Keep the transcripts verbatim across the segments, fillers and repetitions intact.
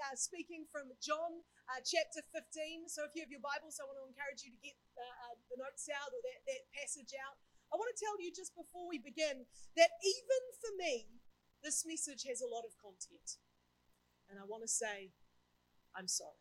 uh, speaking from John uh, chapter fifteen. So if you have your Bibles, I want to encourage you to get uh, uh, the notes out or that, that passage out. I want to tell you just before we begin that even for me, this message has a lot of content. And I want to say, I'm sorry.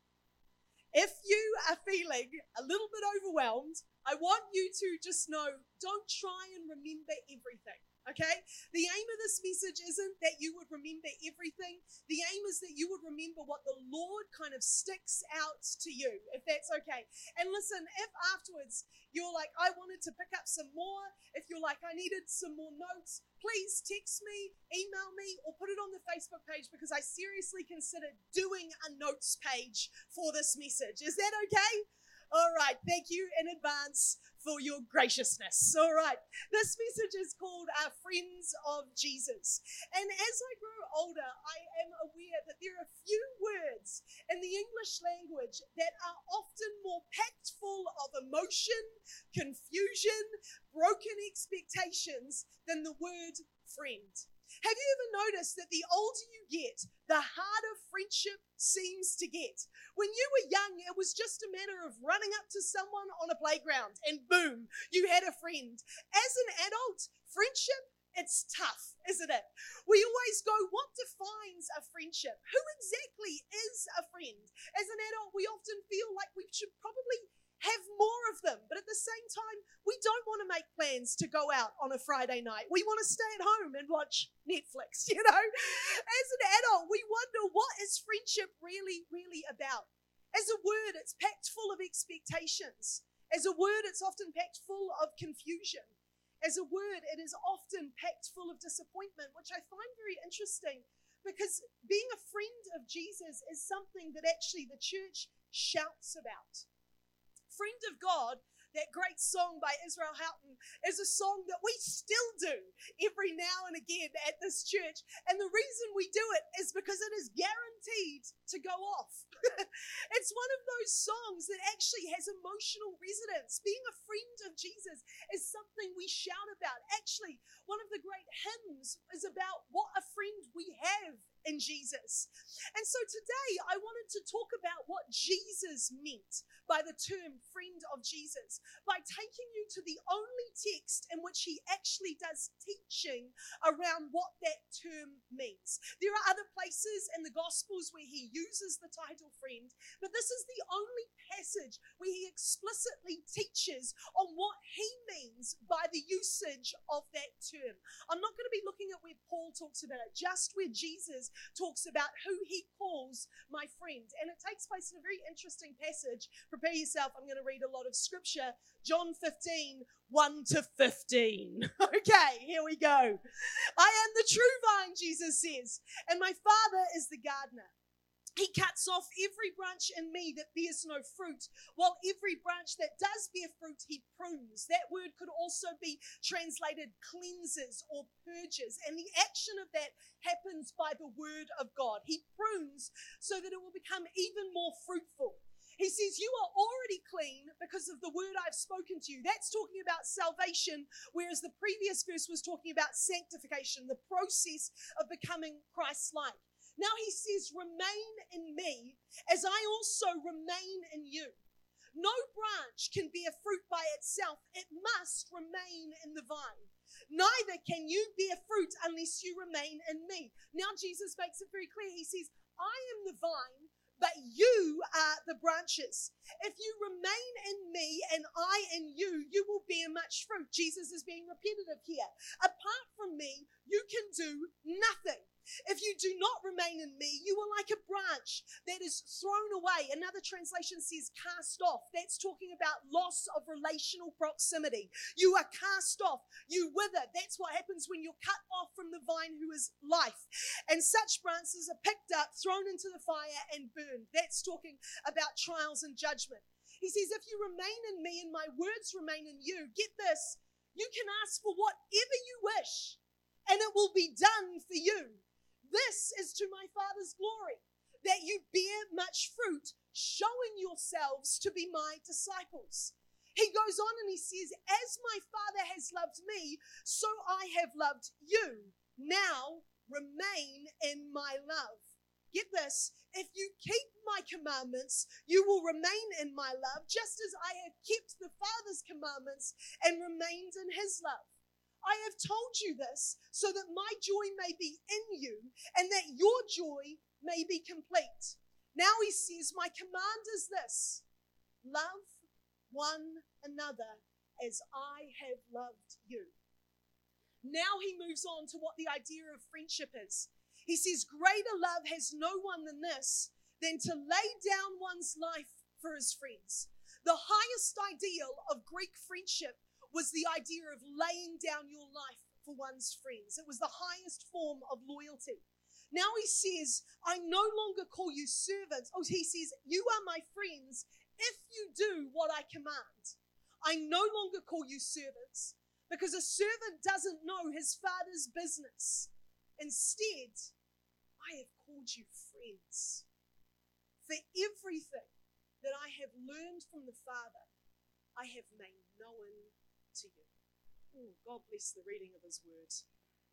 If you are feeling a little bit overwhelmed, I want you to just know, don't try and remember everything. Okay? The aim of this message isn't that you would remember everything. The aim is that you would remember what the Lord kind of sticks out to you, if that's okay. And listen, if afterwards you're like, I wanted to pick up some more, if you're like, I needed some more notes, please text me, email me, or put it on the Facebook page, because I seriously consider doing a notes page for this message. Is that okay? All right, thank you in advance for your graciousness. All right, this message is called uh, Friends of Jesus. And as I grow older, I am aware that there are few words in the English language that are often more packed full of emotion, confusion, broken expectations than the word friend. Have you ever noticed that the older you get, the harder friendship seems to get? When you were young, it was just a matter of running up to someone on a playground and boom, you had a friend. As an adult, friendship, it's tough, isn't it? We always go, what defines a friendship? Who exactly is a friend? As an adult, we often feel like we should probably have more of them. But at the same time, we don't want to make plans to go out on a Friday night. We want to stay at home and watch Netflix, you know. As an adult, we wonder, what is friendship really, really about? As a word, it's packed full of expectations. As a word, it's often packed full of confusion. As a word, it is often packed full of disappointment, which I find very interesting, because being a friend of Jesus is something that actually the church shouts about. Friend of God, that great song by Israel Houghton, is a song that we still do every now and again at this church. And the reason we do it is because it is guaranteed to go off. It's one of those songs that actually has emotional resonance. Being a friend of Jesus is something we shout about. Actually, one of the great hymns is about what a friend we have in Jesus. And so today I wanted to talk about what Jesus meant by the term friend of Jesus, by taking you to the only text in which he actually does teaching around what that term means. There are other places in the Gospels where he uses the title friend, but this is the only passage where he explicitly teaches on what he means by the usage of that term. I'm not going to be looking at where Paul talks about it, just where Jesus talks about who he calls my friend. And it takes place in a very interesting passage. Prepare yourself, I'm going to read a lot of scripture. John fifteen, one to fifteen. Okay, here we go. I am the true vine, Jesus says, and my Father is the gardener. He cuts off every branch in me that bears no fruit, while every branch that does bear fruit, he prunes. That word could also be translated cleanses or purges. And the action of that happens by the word of God. He prunes so that it will become even more fruitful. He says, you are already clean because of the word I've spoken to you. That's talking about salvation, whereas the previous verse was talking about sanctification, the process of becoming Christ-like. Now he says, remain in me as I also remain in you. No branch can bear fruit by itself. It must remain in the vine. Neither can you bear fruit unless you remain in me. Now Jesus makes it very clear. He says, I am the vine, but you are the branches. If you remain in me and I in you, you will bear much fruit. Jesus is being repetitive here. Apart from me, you can do nothing. If you do not remain in me, you are like a branch that is thrown away. Another translation says cast off. That's talking about loss of relational proximity. You are cast off. You wither. That's what happens when you're cut off from the vine who is life. And such branches are picked up, thrown into the fire and burned. That's talking about trials and judgment. He says, if you remain in me and my words remain in you, get this, you can ask for whatever you wish and it will be done for you. This is to my Father's glory, that you bear much fruit, showing yourselves to be my disciples. He goes on and he says, as my Father has loved me, so I have loved you. Now remain in my love. get this, if you keep my commandments, you will remain in my love, just as I have kept the Father's commandments and remained in his love. I have told you this so that my joy may be in you and that your joy may be complete. Now he says, my command is this: love one another as I have loved you. Now he moves on to what the idea of friendship is. He says, greater love has no one than this, than to lay down one's life for his friends. The highest ideal of Greek friendship was the idea of laying down your life for one's friends. It was the highest form of loyalty. Now he says, I no longer call you servants. Oh, he says, you are my friends if you do what I command. I no longer call you servants, because a servant doesn't know his father's business. Instead, I have called you friends. For everything that I have learned from the Father, I have made known to you. Oh, God bless the reading of his words.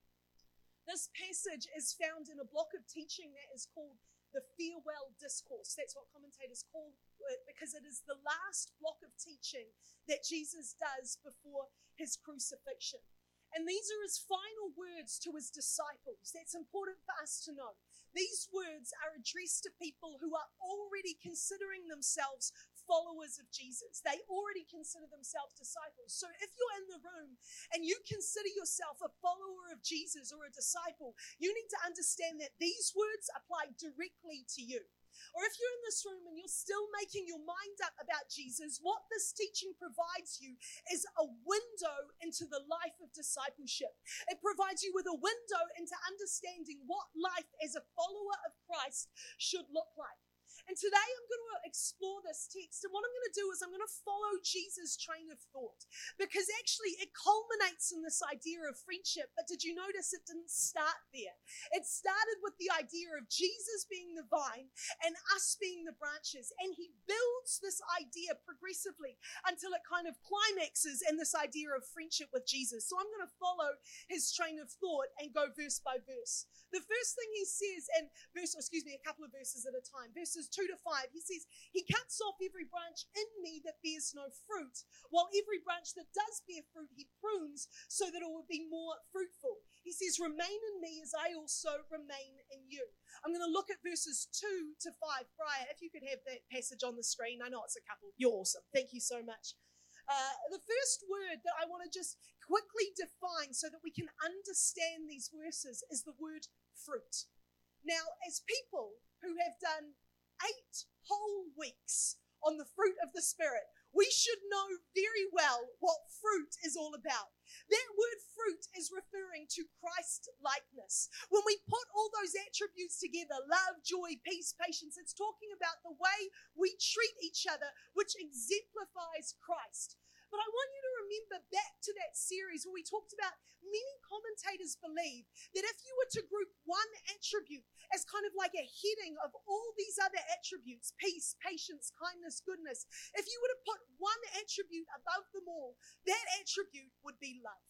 This passage is found in a block of teaching that is called the Farewell Discourse. That's what commentators call it, because it is the last block of teaching that Jesus does before his crucifixion. And these are his final words to his disciples. That's important for us to know. These words are addressed to people who are already considering themselves followers of Jesus. They already consider themselves disciples. So if you're in the room and you consider yourself a follower of Jesus or a disciple, you need to understand that these words apply directly to you. Or if you're in this room and you're still making your mind up about Jesus, what this teaching provides you is a window into the life of discipleship. It provides you with a window into understanding what life as a follower of Christ should look like. And today I'm going to explore this text. And what I'm going to do is I'm going to follow Jesus' train of thought. Because actually it culminates in this idea of friendship. But did you notice it didn't start there? It started with the idea of Jesus being the vine and us being the branches. And he builds this idea progressively until it kind of climaxes in this idea of friendship with Jesus. So I'm going to follow his train of thought and go verse by verse. The first thing he says, and verse, excuse me, a couple of verses at a time, verses two to five, he says, he cuts off every branch in me that bears no fruit, while every branch that does bear fruit he prunes so that it will be more fruitful. He says, remain in me as I also remain in you. I'm going to look at verses two to five. Brian, if you could have that passage on the screen. I know it's a couple. You're awesome. Thank you so much. Uh, the first word that I want to just quickly define so that we can understand these verses is the word fruit. Now, as people who have done eight whole weeks on the fruit of the Spirit, we should know very well what fruit is all about. That word fruit is referring to Christ-likeness. When we put all those attributes together, love, joy, peace, patience, it's talking about the way we treat each other, which exemplifies Christ. But I want you to remember back to that series where we talked about many commentators believe that if you were to group one attribute as kind of like a heading of all these other attributes, peace, patience, kindness, goodness, if you were to put one attribute above them all, that attribute would be love.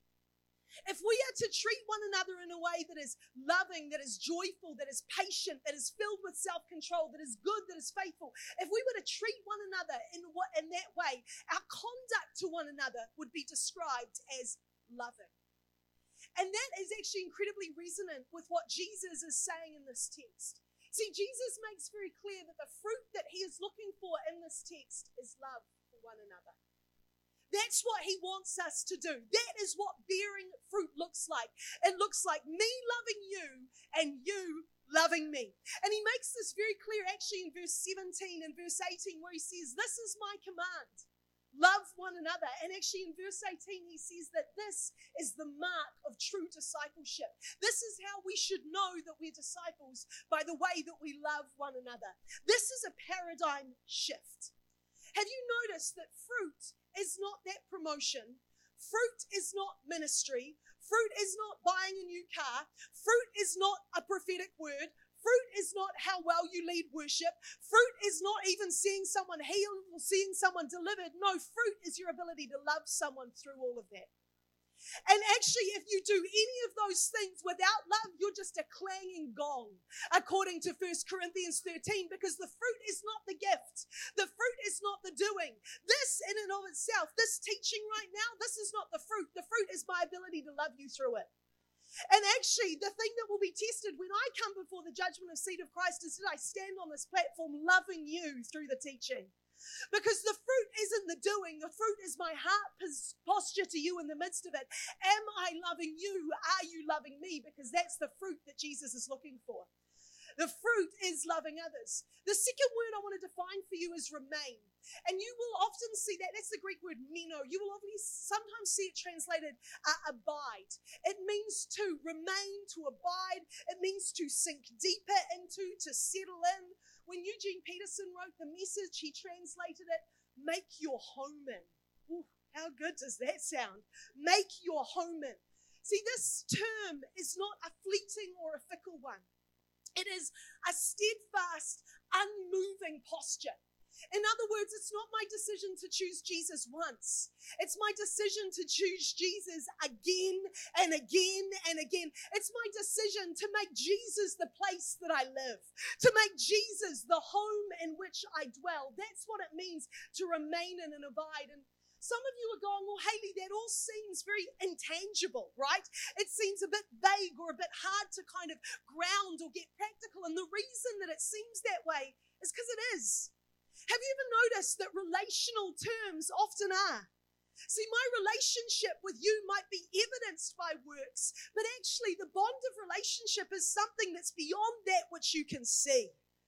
If we are to treat one another in a way that is loving, that is joyful, that is patient, that is filled with self-control, that is good, that is faithful, if we were to treat one another in, what, in that way, our conduct to one another would be described as loving. And that is actually incredibly resonant with what Jesus is saying in this text. See, Jesus makes very clear that the fruit that he is looking for in this text is love for one another. That's what he wants us to do. That is what bearing fruit looks like. It looks like me loving you and you loving me. And he makes this very clear actually in verse seventeen and verse eighteen where he says, this is my command. Love one another. And actually in verse eighteen he says that this is the mark of true discipleship. This is how we should know that we're disciples, by the way that we love one another. This is a paradigm shift. Have you noticed that fruit is not that promotion? Fruit is not ministry. Fruit is not buying a new car. Fruit is not a prophetic word. Fruit is not how well you lead worship. Fruit is not even seeing someone healed or seeing someone delivered. No, fruit is your ability to love someone through all of that. And actually, if you do any of those things without love, you're just a clanging gong, according to First Corinthians thirteen, because the fruit is not the gift. The fruit is not the doing. This in and of itself, this teaching right now, this is not the fruit. The fruit is my ability to love you through it. And actually, the thing that will be tested when I come before the judgment of seat of Christ is, did I stand on this platform loving you through the teaching? Because the fruit isn't the doing. The fruit is my heart posture to you in the midst of it. Am I loving you? Are you loving me? Because that's the fruit that Jesus is looking for. The fruit is loving others. The second word I want to define for you is remain. And you will often see that. That's the Greek word meno. You will often sometimes see it translated uh, abide. It means to remain, to abide. It means to sink deeper into, to settle in. When Eugene Peterson wrote the Message, he translated it, make your home in. Ooh, how good does that sound? Make your home in. See, this term is not a fleeting or a fickle one. It is a steadfast, unmoving posture. In other words, it's not my decision to choose Jesus once. It's my decision to choose Jesus again and again and again. It's my decision to make Jesus the place that I live, to make Jesus the home in which I dwell. That's what it means to remain in and abide. And some of you are going, well, Hayley, that all seems very intangible, right? It seems a bit vague or a bit hard to kind of ground or get practical. And the reason that it seems that way is because it is. Have you ever noticed that relational terms often are? See, my relationship with you might be evidenced by works, but actually the bond of relationship is something that's beyond that which you can see.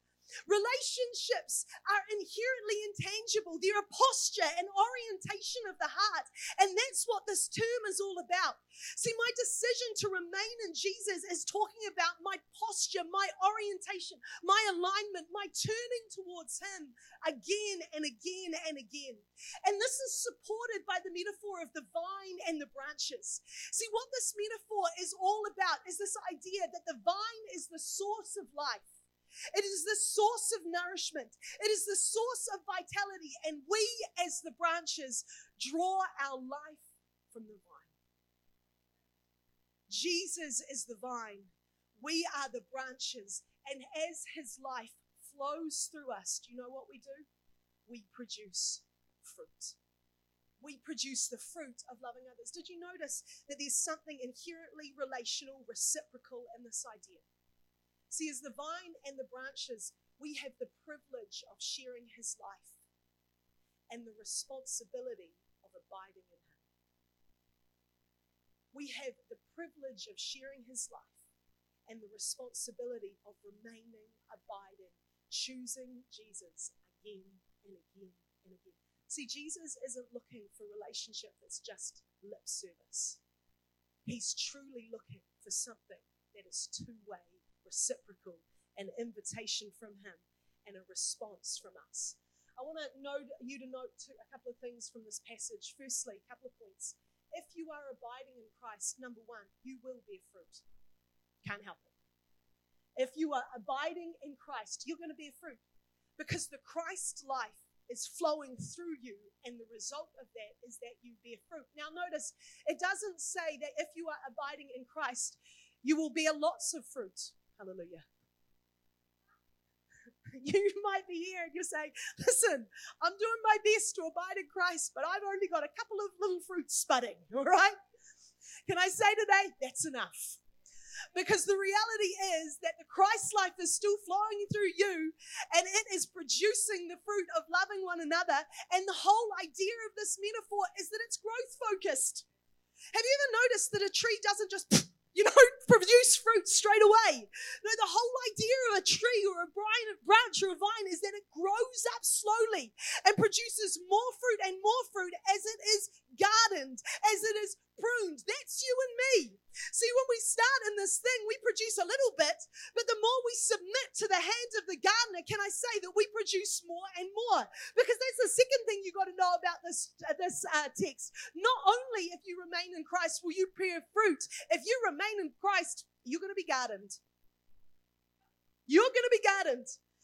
Relationships are inherently intangible. They're a posture, an orientation of the heart. And that's what this term is all about. See, my decision to remain in Jesus is talking about my posture, my orientation, my alignment, my turning towards Him again and again and again. And this is supported by the metaphor of the vine and the branches. See, what this metaphor is all about is this idea that the vine is the source of life. It is the source of nourishment. It is the source of vitality. And we, as the branches, draw our life from the vine. Jesus is the vine. We are the branches. And as His life flows through us, do you know what we do? We produce fruit. We produce the fruit of loving others. Did you notice that there's something inherently relational, reciprocal in this idea? See, as the vine and the branches, we have the privilege of sharing His life and the responsibility of abiding in Him. We have the privilege of sharing His life and the responsibility of remaining, abiding, choosing Jesus again and again and again. See, Jesus isn't looking for a relationship that's just lip service. He's truly looking for something that is two-way, reciprocal, an invitation from Him and a response from us. I want to note you to note two, a couple of things from this passage. Firstly, a couple of points. If you are abiding in Christ, number one, you will bear fruit. Can't help it. If you are abiding in Christ, you're going to bear fruit because the Christ life is flowing through you, and the result of that is that you bear fruit. Now notice, it doesn't say that if you are abiding in Christ, you will bear lots of fruit. Hallelujah. You might be here and you're saying, listen, I'm doing my best to abide in Christ, but I've only got a couple of little fruits spudding, all right? Can I say today, that's enough? Because the reality is that the Christ life is still flowing through you, and it is producing the fruit of loving one another. And the whole idea of this metaphor is that it's growth focused. Have you ever noticed that a tree doesn't just, you know, produce fruit straight away? No, the whole idea of a tree or a branch or a vine is that it grows up slowly and produces more fruit and more fruit as it is gardened, as it is pruned. That's you and me. See, when we start in this thing, we produce a little bit, but the more we submit to the hands of the gardener, can I say that we produce more and more? Because that's the second thing you got to know about this, uh, this uh, text. Not only if you remain in Christ will you bear fruit, if you remain in Christ, you're going to be gardened. You're going to be gardened.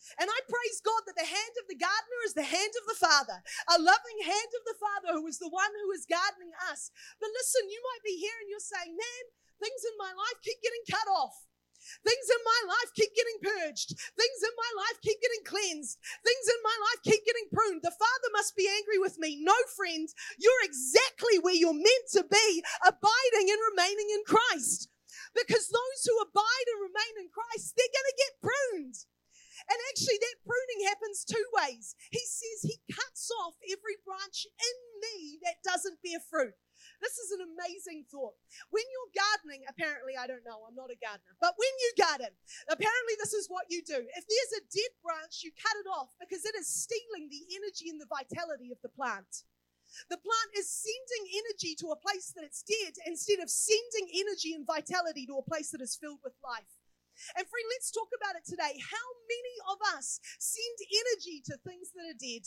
And I praise God that the hand of the gardener is the hand of the Father, a loving hand of the Father who is the one who is gardening us. But listen, you might be here and you're saying, man, things in my life keep getting cut off. Things in my life keep getting purged. Things in my life keep getting cleansed. Things in my life keep getting pruned. The Father must be angry with me. No, friend, you're exactly where you're meant to be, abiding and remaining in Christ. Because those who abide and remain in Christ, they're going to get pruned. And actually, that pruning happens two ways. He says he cuts off every branch in me that doesn't bear fruit. This is an amazing thought. When you're gardening, apparently, I don't know, I'm not a gardener, but when you garden, apparently this is what you do. If there's a dead branch, you cut it off because it is stealing the energy and the vitality of the plant. The plant is sending energy to a place that it's dead instead of sending energy and vitality to a place that is filled with life. And friend, let's talk about it today. How many of us send energy to things that are dead?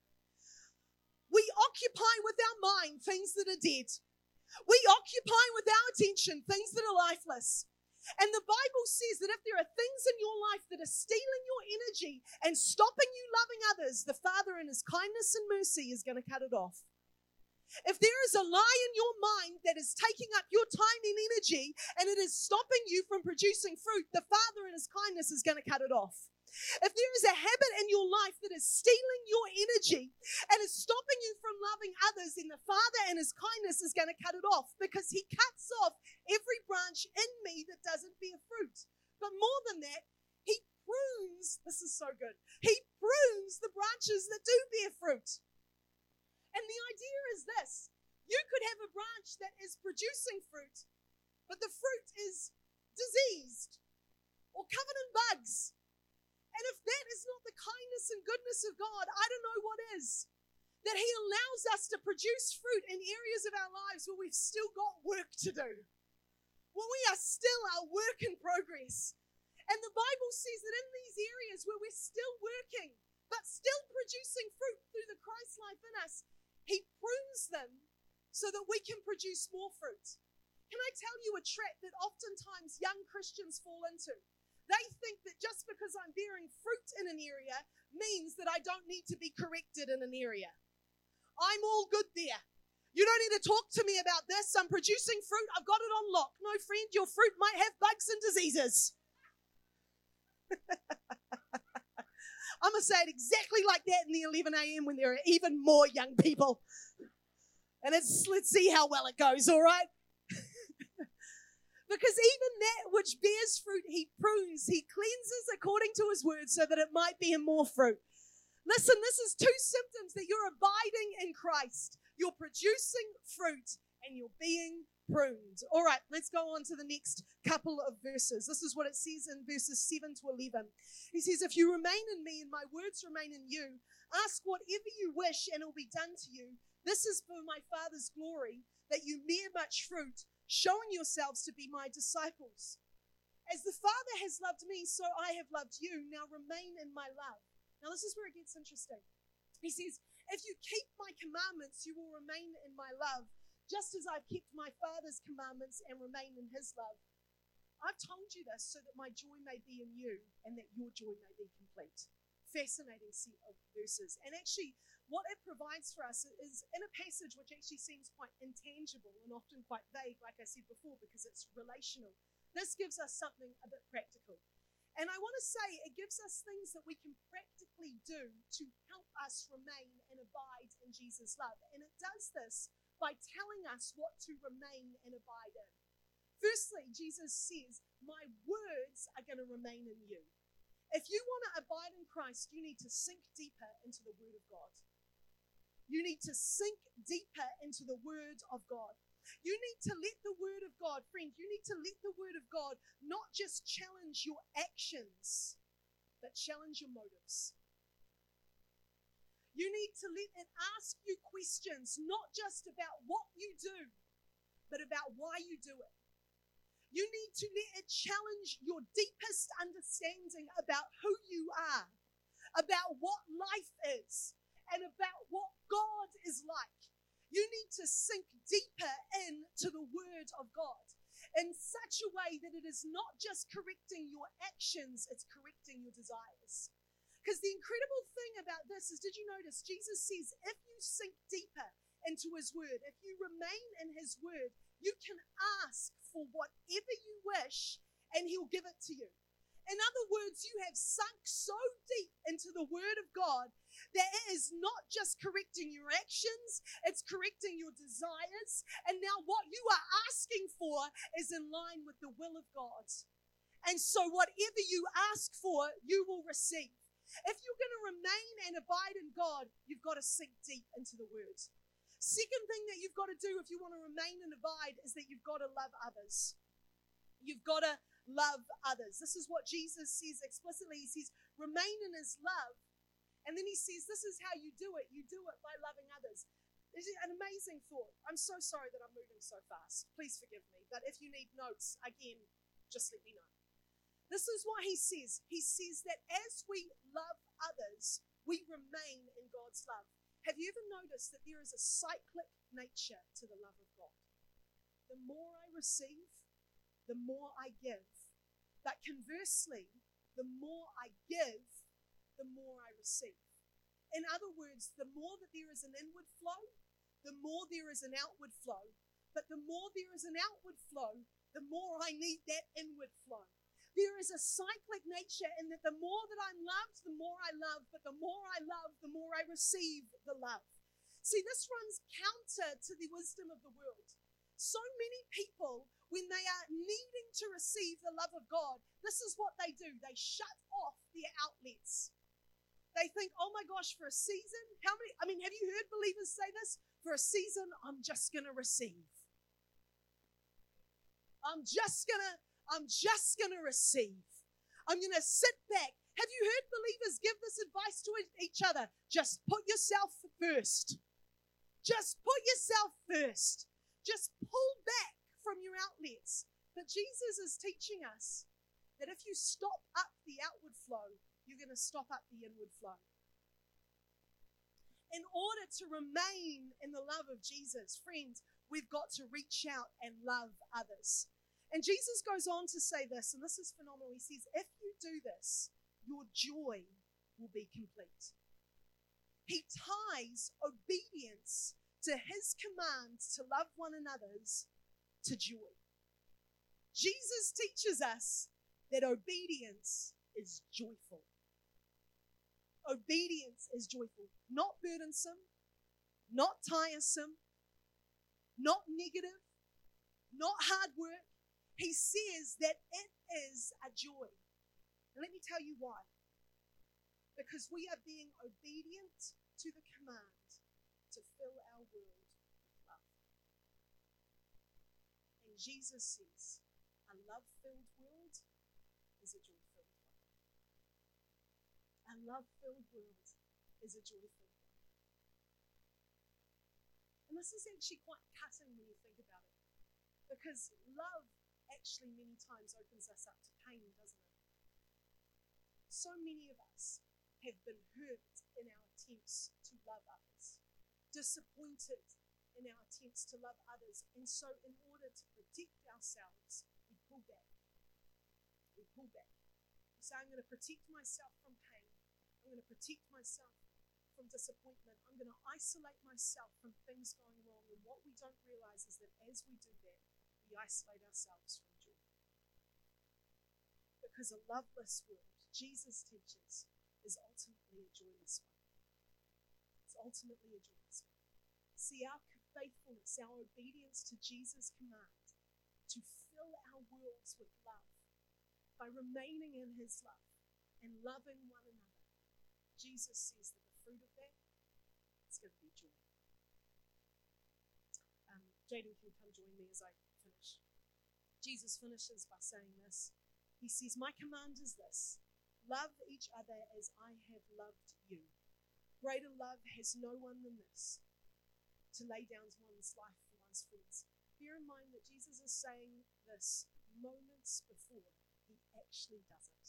We occupy with our mind things that are dead. We occupy with our attention things that are lifeless. And the Bible says that if there are things in your life that are stealing your energy and stopping you loving others, the Father in his kindness and mercy is going to cut it off. If there is a lie in your mind that is taking up your time and energy and it is stopping you from producing fruit, the Father in his kindness is going to cut it off. If there is a habit in your life that is stealing your energy and is stopping you from loving others, then the Father in his kindness is going to cut it off, because he cuts off every branch in me that doesn't bear fruit. But more than that, he prunes, this is so good, he prunes the branches that do bear fruit. And the idea is this: you could have a branch that is producing fruit, but the fruit is diseased or covered in bugs. And if that is not the kindness and goodness of God, I don't know what is. That he allows us to produce fruit in areas of our lives where we've still got work to do, where we are still a work in progress. And the Bible says that in these areas where we're still working, but still producing fruit through the Christ life in us, he prunes them so that we can produce more fruit. Can I tell you a trap that oftentimes young Christians fall into? They think that just because I'm bearing fruit in an area means that I don't need to be corrected in an area. I'm all good there. You don't need to talk to me about this. I'm producing fruit. I've got it on lock. No, friend, your fruit might have bugs and diseases. I'm going to say it exactly like that in the eleven a.m. when there are even more young people. And it's, let's see how well it goes, all right? Because even that which bears fruit, he prunes, he cleanses according to his word so that it might bear more fruit. Listen, this is two symptoms that you're abiding in Christ. You're producing fruit and you're being pruned. All right, let's go on to the next couple of verses. This is what it says in verses seven to eleven. He says, if you remain in me and my words remain in you, ask whatever you wish and it will be done to you. This is for my Father's glory, that you bear much fruit, showing yourselves to be my disciples. As the Father has loved me, so I have loved you. Now remain in my love. Now this is where it gets interesting. He says, if you keep my commandments, you will remain in my love, just as I've kept my Father's commandments and remain in his love. I've told you this so that my joy may be in you and that your joy may be complete. Fascinating set of verses. And actually, what it provides for us is in a passage which actually seems quite intangible and often quite vague, like I said before, because it's relational. This gives us something a bit practical. And I want to say it gives us things that we can practically do to help us remain and abide in Jesus' love. And it does this by telling us what to remain and abide in. Firstly, Jesus says, my words are going to remain in you. If you want to abide in Christ, you need to sink deeper into the Word of God. You need to sink deeper into the Word of God. You need to let the Word of God, friend, you need to let the Word of God not just challenge your actions, but challenge your motives. You need to let it ask you questions, not just about what you do, but about why you do it. You need to let it challenge your deepest understanding about who you are, about what life is, and about what God is like. You need to sink deeper into the Word of God in such a way that it is not just correcting your actions, it's correcting your desires. Because the incredible thing about this is, did you notice Jesus says, if you sink deeper into his word, if you remain in his word, you can ask for whatever you wish and he'll give it to you. In other words, you have sunk so deep into the word of God that it is not just correcting your actions, it's correcting your desires. And now what you are asking for is in line with the will of God. And so whatever you ask for, you will receive. If you're going to remain and abide in God, you've got to sink deep into the word. Second thing that you've got to do if you want to remain and abide is that you've got to love others. You've got to love others. This is what Jesus says explicitly. He says, remain in his love. And then he says, this is how you do it. You do it by loving others. It's an amazing thought. I'm so sorry that I'm moving so fast. Please forgive me. But if you need notes, again, just let me know. This is what he says. He says that as we love others, we remain in God's love. Have you ever noticed that there is a cyclic nature to the love of God? The more I receive, the more I give. But conversely, the more I give, the more I receive. In other words, the more that there is an inward flow, the more there is an outward flow. But the more there is an outward flow, the more I need that inward flow. There is a cyclic nature in that the more that I'm loved, the more I love, but the more I love, the more I receive the love. See, this runs counter to the wisdom of the world. So many people, when they are needing to receive the love of God, this is what they do. They shut off their outlets. They think, oh my gosh, for a season, how many, I mean, have you heard believers say this? For a season, I'm just going to receive. I'm just going to I'm just going to receive. I'm going to sit back. Have you heard believers give this advice to each other? Just put yourself first. Just put yourself first. Just pull back from your outlets. But Jesus is teaching us that if you stop up the outward flow, you're going to stop up the inward flow. In order to remain in the love of Jesus, friends, we've got to reach out and love others. And Jesus goes on to say this, and this is phenomenal. He says, if you do this, your joy will be complete. He ties obedience to his commands to love one another to joy. Jesus teaches us that obedience is joyful. Obedience is joyful, not burdensome, not tiresome, not negative, not hard work. He says that it is a joy. And let me tell you why. Because we are being obedient to the command to fill our world with love. And Jesus says, a love-filled world is a joy-filled one. A love-filled world is a joy-filled one. And this is actually quite cutting when you think about it. Because love actually many times opens us up to pain, doesn't it? So many of us have been hurt in our attempts to love others, disappointed in our attempts to love others, and so in order to protect ourselves, we pull back. We pull back. So I'm going to protect myself from pain. I'm going to protect myself from disappointment. I'm going to isolate myself from things going wrong, and what we don't realize is that as we do that, we isolate ourselves from joy. Because a loveless world, Jesus teaches, is ultimately a joyless one. It's ultimately a joyless one. See, our faithfulness, our obedience to Jesus' command to fill our worlds with love by remaining in his love and loving one another, Jesus says that the fruit of that is going to be joy. Um, Jaden can come join me as I finish. Jesus finishes by saying this. He says, my command is this: love each other as I have loved you. Greater love has no one than this, to lay down one's life for one's friends. Bear in mind that Jesus is saying this moments before he actually does it.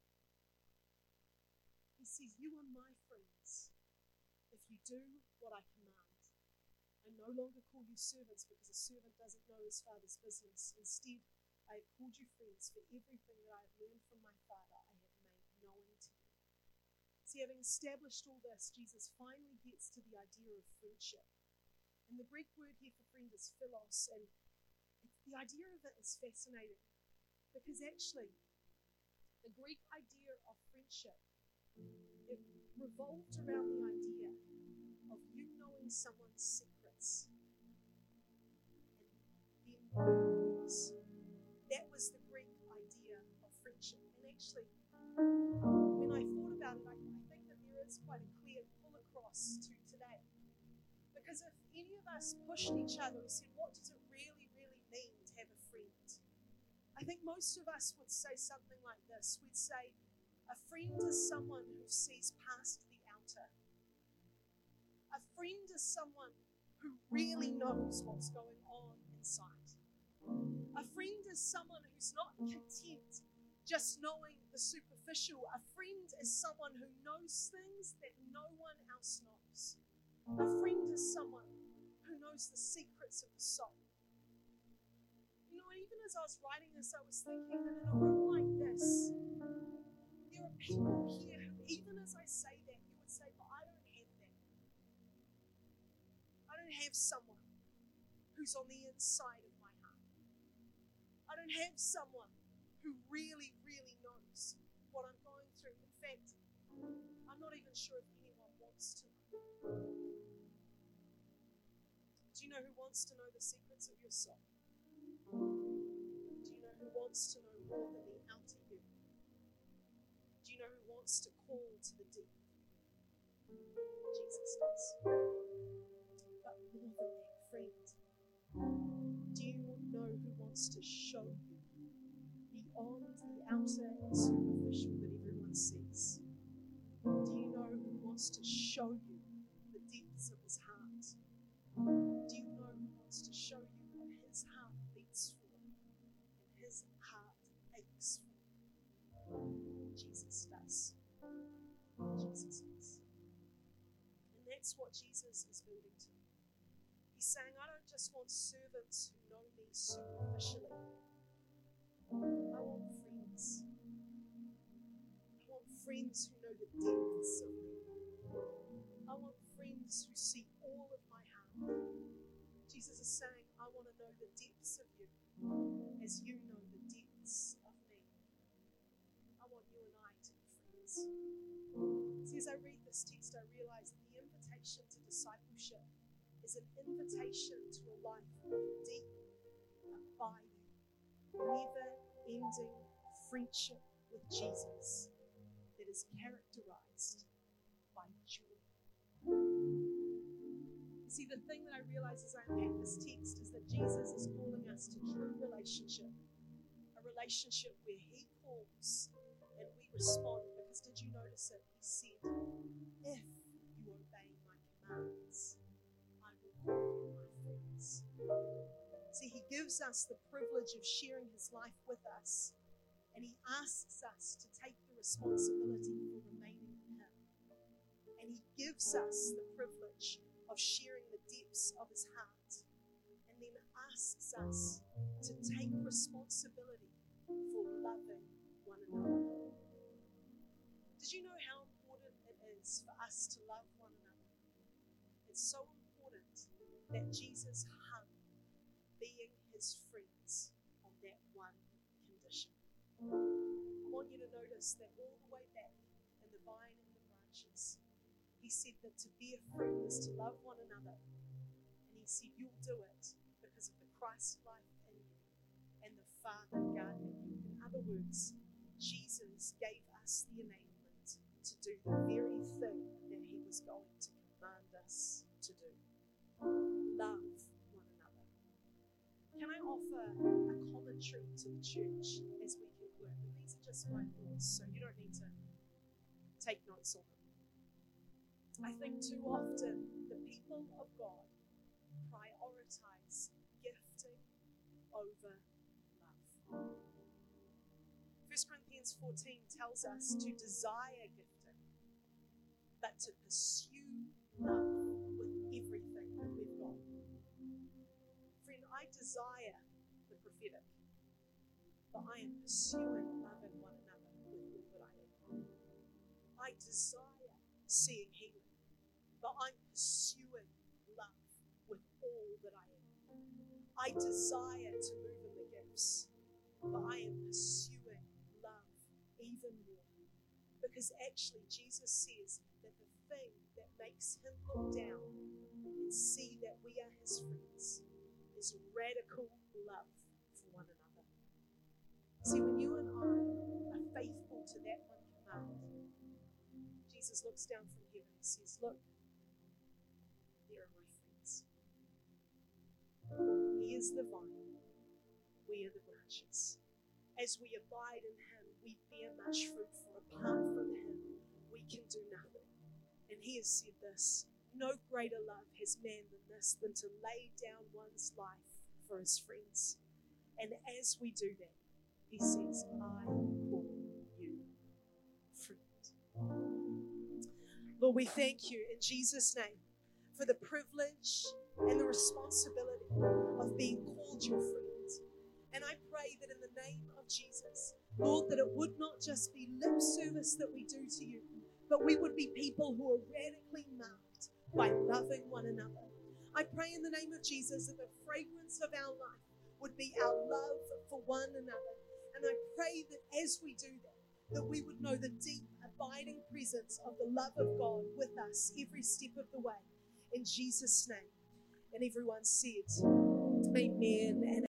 He says, you are my friends if you do what I command. I no longer call you servants, because a servant doesn't know his father's business. Instead, I have called you friends, for everything that I have learned from my Father I have made known to you. See, having established all this, Jesus finally gets to the idea of friendship. And the Greek word here for friend is philos, and the idea of it is fascinating because actually the Greek idea of friendship, it revolved around the idea of you knowing someone's secrets and them knowing yours. That was the Greek idea of friendship. And actually, when I thought about it, I, I think that there is quite a clear pull across to today. Because if any of us pushed each other and said, what does it really, really mean to have a friend? I think most of us would say something like this. We'd say, a friend is someone who sees past the outer. A friend is someone who really knows what's going on inside. A friend is someone who's not content just knowing the superficial. A friend is someone who knows things that no one else knows. A friend is someone who knows the secrets of the soul. You know, and even as I was writing this, I was thinking that in a room like this, there are people here who, even as I say that, you would say, but I don't have that. I don't have someone who's on the inside of my heart. I don't have someone who really, really knows what I'm going through. In fact, I'm not even sure if anyone wants to know. Do you know who wants to know the secrets of your soul? Do you know who wants to know more than the outer you? Do you know who wants to call to the deep? Jesus does. But more than that, friend, do you know who wants to show you beyond the outer and superficial that everyone sees? Do you know who wants to show you the depths of his heart? Do you know who wants to show you what his heart beats for and his heart aches for? Jesus does. Jesus does. And that's what Jesus is building to. He's saying, I don't just want servants who know me superficially. I want friends. I want friends who know the depths of me. I want friends who see all of my heart. Jesus is saying, I want to know the depths of you as you know the depths of me. I want you and I to be friends. See, as I read this text, I realize that the invitation to discipleship is an invitation to a life of deep, abiding, never-ending friendship with Jesus that is characterized by joy. See, the thing that I realize as I unpack this text is that Jesus is calling us to true relationship, a relationship where he calls and we respond. Because did you notice it? He said, if you obey my commands, I will call you my friends. See, he gives us the privilege of sharing his life with us, and he asks us to take the responsibility for remaining in him. And he gives us the privilege of sharing the depths of his heart, and then asks us to take responsibility for loving one another. Did you know how important it is for us to love one another? It's so important that Jesus hung being his friends on that one condition. I want you to notice that all the way back in the vine and the branches, he said that to bear fruit is to love one another. And he said, you'll do it because of the Christ life in you and the Father guarding you. In other words, Jesus gave us the enablement to do the very thing that he was going to command us to do. Love one another. Can I offer a commentary to the church as we get work? And these are just my thoughts, so you don't need to take notes on them. I think too often the people of God prioritize gifting over love. First Corinthians fourteen tells us to desire gifting, but to pursue love with everything that we've got. Friend, I desire the prophetic, but I am pursuing loving one another with all that I am. I desire seeing healing, but I'm pursuing love with all that I am. I desire to move in the gifts, but I am pursuing love even more. Because actually, Jesus says that the thing that makes him look down and see that we are his friends is radical love for one another. See, when you and I are faithful to that one command, Jesus looks down from heaven and says, look, there are my friends. He is the vine, we are the branches. As we abide in him, we bear much fruit, for apart from him, we can do nothing. And he has said this, no greater love has man than this, than to lay down one's life for his friends. And as we do that, he says, I call you friend. Lord, we thank you in Jesus' name for the privilege and the responsibility of being called your friend. And I pray that in the name of Jesus, Lord, that it would not just be lip service that we do to you, but we would be people who are radically marked by loving one another. I pray in the name of Jesus that the fragrance of our life would be our love for one another. And I pray that as we do that, that we would know the deep, abiding presence of the love of God with us every step of the way. In Jesus' name. And everyone said, amen and